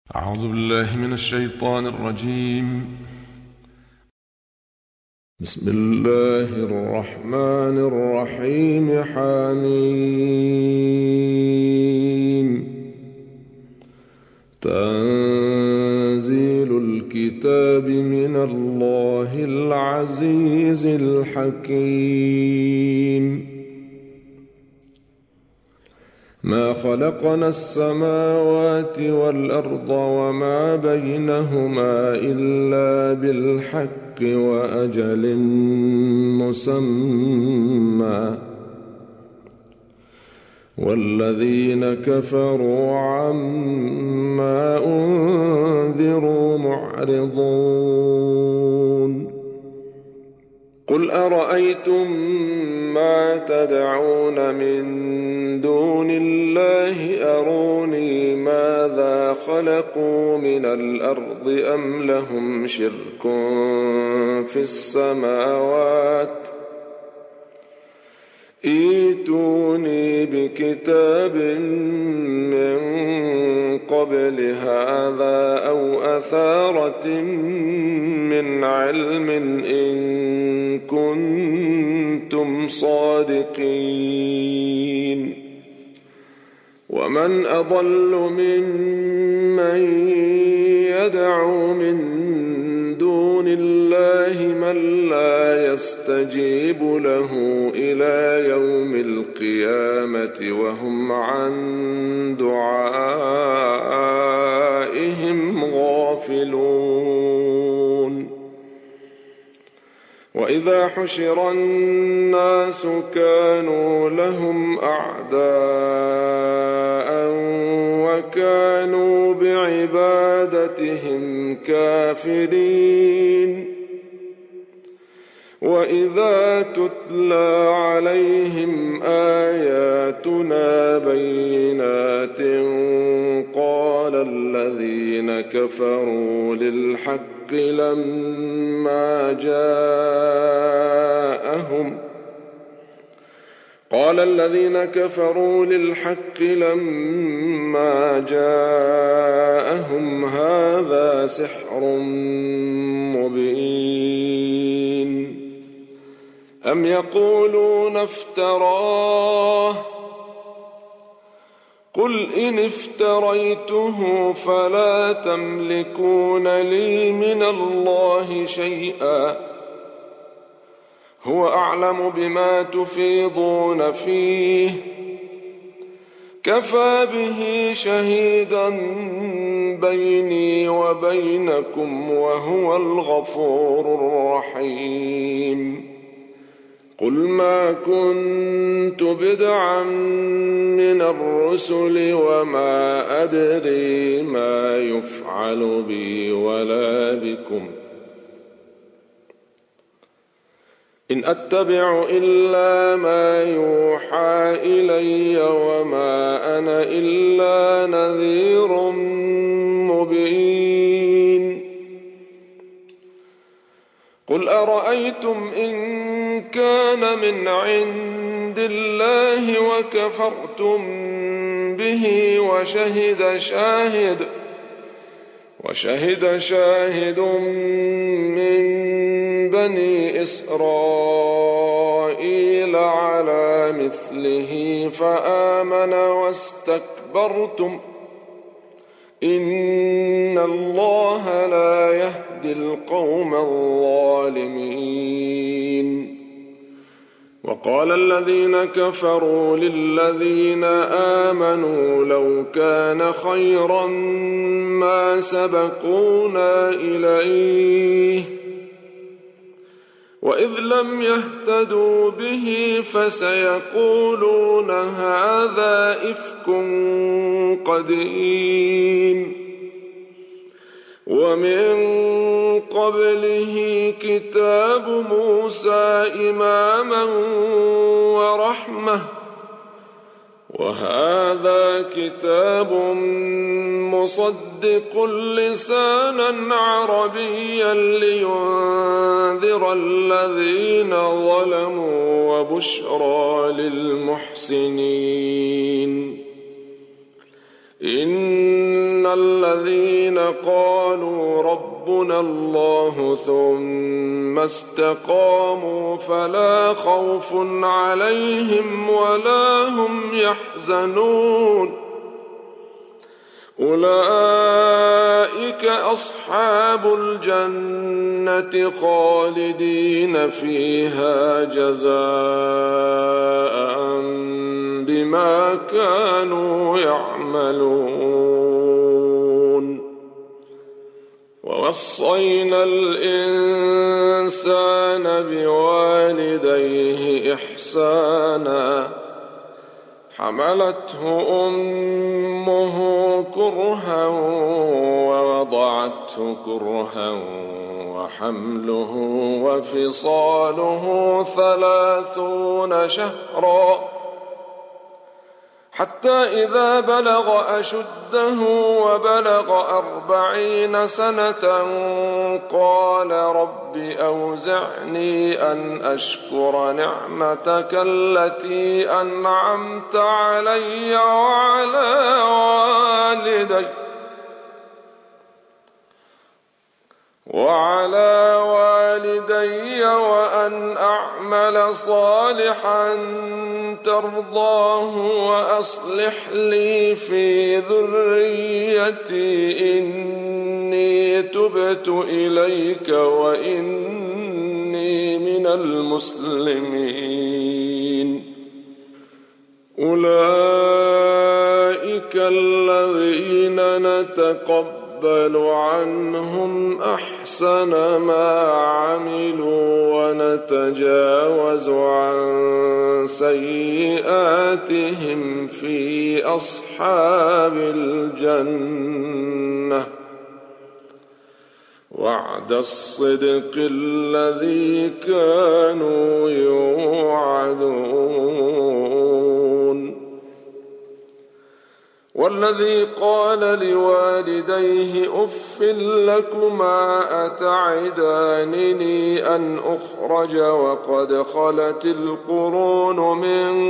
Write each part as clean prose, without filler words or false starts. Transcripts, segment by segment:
أعوذ بالله من الشيطان الرجيم. بسم الله الرحمن الرحيم. حميم. تنزيل الكتاب من الله العزيز الحكيم. ما خلقنا السماوات والأرض وما بينهما إلا بالحق وأجل مسمى، والذين كفروا عما أنذروا معرضون. قل أرأيتم ما تدعون من دون الله أروني ماذا خلقوا من الأرض أم لهم شرك في السماوات ائتوني بكتاب من قبل هذا أو أثارة من علم إن كنتم صادقين. ومن أضل ممن يدعو من دون الله من لا يستجيب له إلى يوم القيامة وهم عن دعائهم غافلون. وإذا حشر الناس كانوا لهم أعداء وكانوا بعبادتهم كافرين. وإذا تتلى عليهم آياتنا بينات قال الذين كفروا للحق لما جاءهم هذا سحر مبين. أم يقولون افتراه قل إن افتريته فلا تملكون لي من الله شيئا هو أعلم بما تفيضون فيه كفى به شهيدا بيني وبينكم وهو الغفور الرحيم. قل ما كنت بدعا من الرسل وما أدري ما يفعل بي ولا بكم إن أتبع إلا ما يوحى إلي وما أنا إلا نذير مبين. قل أرأيتم إن كان من عند الله وكفرتم به وشهد شاهد من بني إسرائيل على مثله فآمن واستكبرتم إن الله لا يهدي القوم الظالمين. وقال الذين كفروا للذين آمنوا لو كان خيرا ما سبقونا إليه وإذ لم يهتدوا به فسيقولون هذا إفك قديم. ومن قبله كتاب موسى إماما ورحمة وهذا كتاب مصدق لسانا عربيا لينذر الذين ظلموا وبشرى للمحسنين. إن الذين قالوا ربنا الله ثم استقاموا فلا خوف عليهم ولا هم يحزنون أولئك أصحاب الجنة خالدين فيها جزاء بما كانوا يعملون ووصينا الإنسان بوالديه إحسانا حملته أمه كرها ووضعته كرها وحمله وفصاله 30 شهرا حتى إذا بلغ أشده وبلغ 40 سنة قال رب أوزعني أن أشكر نعمتك التي أنعمت علي وعلى والدي وأن أعمل صالحا ترضاه وأصلح لي في ذريتي إني تبت إليك وإني من المسلمين أولئك الذين نتقبل عنهم أحسن ما عملوا ونتجاوز عن سيئاتهم في أصحاب الجنة وعد الصدق الذي كانوا يوعدون والذي قال لوالديه أف لكما أتعدانني أن أخرج وقد خلت القرون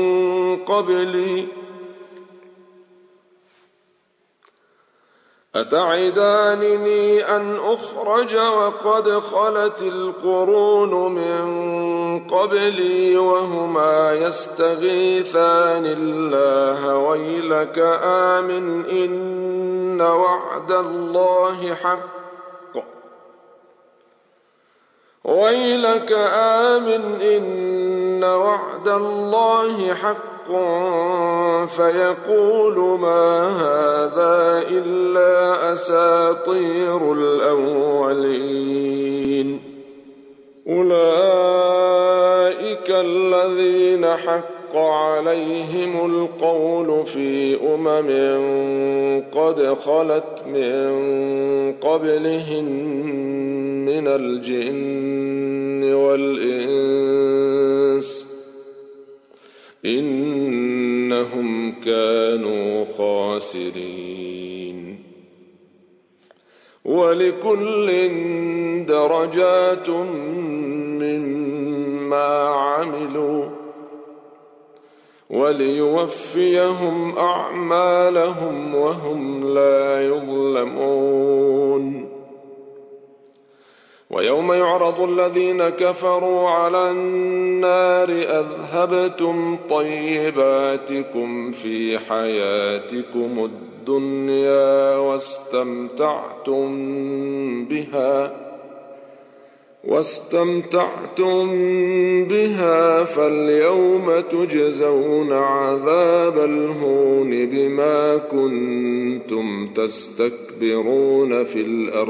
من قبلي وهما يستغيثان الله ويلك آمن إن وعد الله حق فيقول ما هذا إلا أساطير الأولين أولئك الذين حق عليهم القول في قد خلت من قبلهم من الجن والإنس إنهم كانوا خاسرين ولكل درجات مما عملوا وليوفيهم أعمالهم وهم لا يظلمون ويوم يعرض الذين كفروا على النار أذهبتم طيباتكم في حياتكم الدنيا واستمتعتم بها فاليوم تجزون عذاب الهون بما كنتم تستكبرون في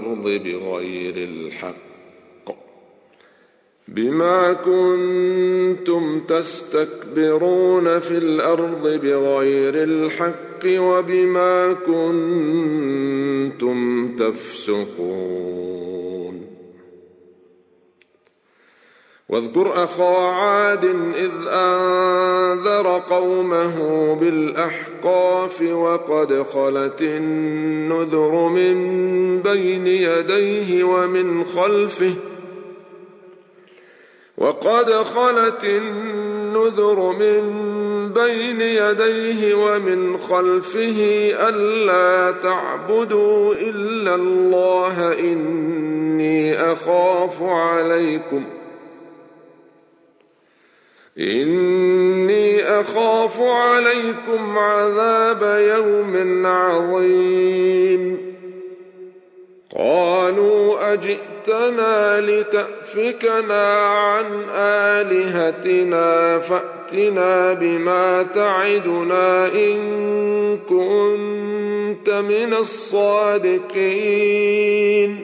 الأرض بغير الحق وبما كنتم تفسقون واذكر أخا عاد إذ أنذر قومه بالأحقاف وقد خلت النذر من بين يديه بين يديه ومن خلفه ألا تعبدوا إلا الله إني أخاف عليكم عذاب يوم عظيم. قالوا أجئتنا لتأفكنا عن آلهتنا فأتنا بما تعدنا إن كنت من الصادقين.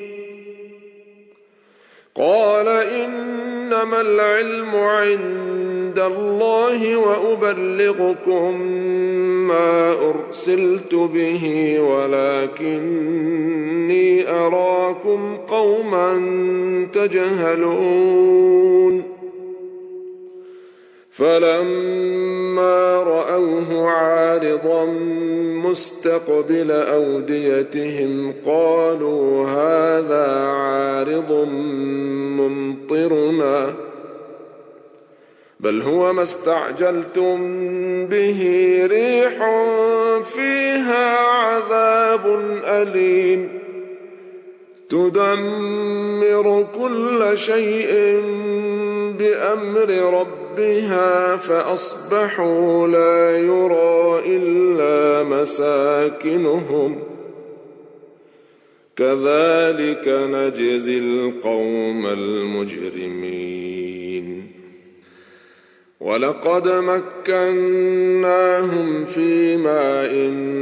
قال إنما العلم عند الله وأبلغكم ما أرسلت به ولكني أراكم قوما تجهلون. فلما رأوه عارضا مستقبل أوديتهم قالوا هذا عارض ممطرنا بل هو ما استعجلتم به ريح فيها عذاب أليم تدمر كل شيء بأمر ربها فأصبحوا لا يرى إلا مساكنهم كذلك نجزي القوم المجرمين. ولقد مكناهم في ماء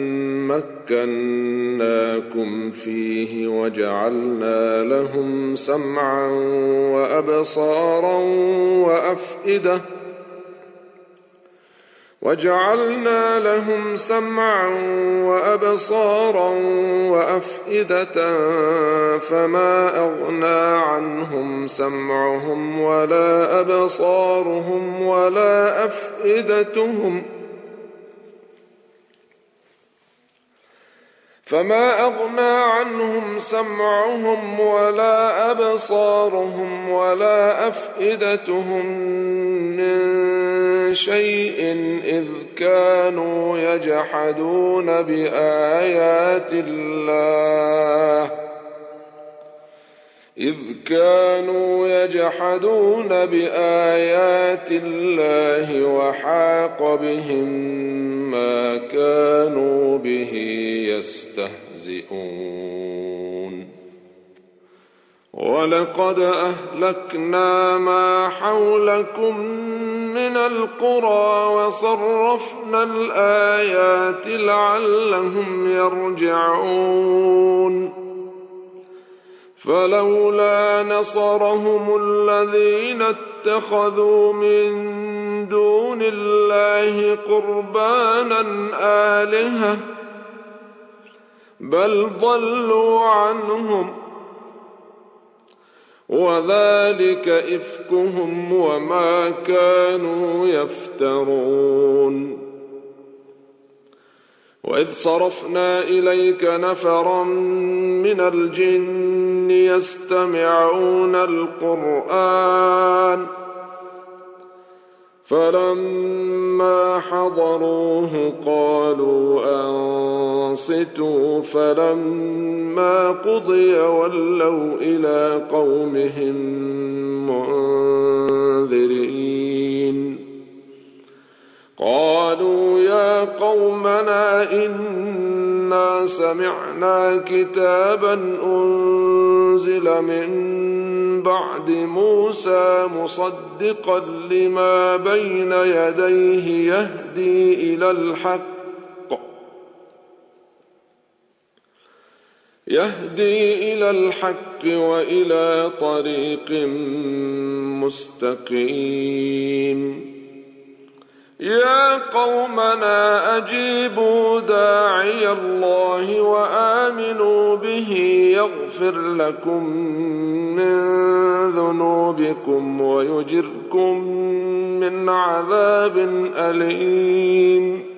مكناكم فيه وجعلنا لهم سمعا وأبصارا وأفئدة فما أغنى عنهم سمعهم ولا أبصارهم ولا أفئدتهم من شيء إذ كانوا يجحدون بآيات الله وحاق بهم ما كانوا به يستهزئون. ولقد أهلكنا ما حولكم من القرى وصرفنا الآيات لعلهم يرجعون. فلولا نصرهم الذين اتخذوا من دون الله قربانا آلهة بل ضلوا عنهم وذلك إفكهم وما كانوا يفترون. وإذ صرفنا إليك نفرا من الجن يستمعون القرآن فلما حضروه قالوا أنصتوا فلما قضي ولوا إلى قومهم منذرين. قالوا يا قومنا إنا سمعنا كتابا أنزل من بعد موسى مصدقا لما بين يديه يهدي إلى الحق وإلى طريق مستقيم. يا قومنا أجيبوا داعي الله وآمنوا به يغفر لكم من ذنوبكم ويجركم من عذاب أليم.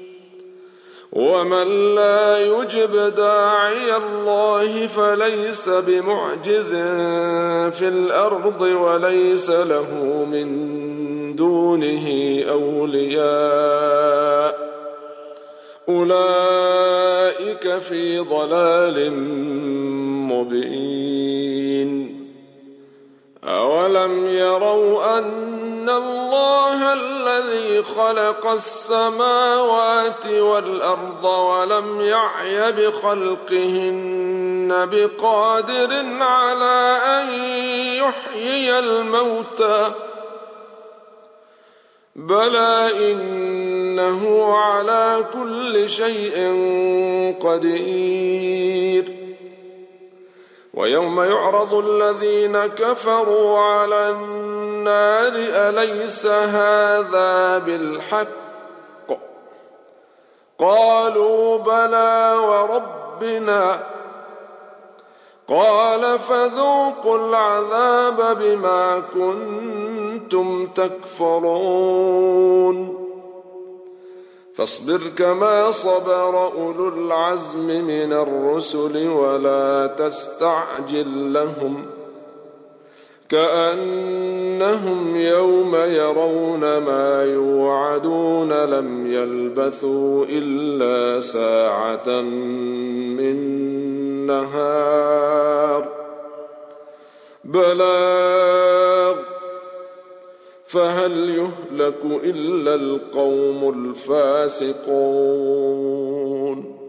ومن لا يجب داعي الله فليس بمعجز في الأرض وليس له من دونه أولياء أولئك في ضلال مبين أولم يروا أن الله الذي خلق السماوات والأرض ولم يعي بخلقهن بقادر على أن يحيي الموتى بلى إنه على كل شيء قدير ويوم يعرض الذين كفروا على النار أليس هذا بالحق قالوا بلى وربنا قال فذوقوا العذاب بما كنتم تكفرون فاصبر كما صبر أولو العزم من الرسل ولا تستعجل لهم كأنهم يوم يرون ما يوعدون لم يلبثوا إلا ساعة من نهار بلاغ فهل يهلك إلا القوم الفاسقون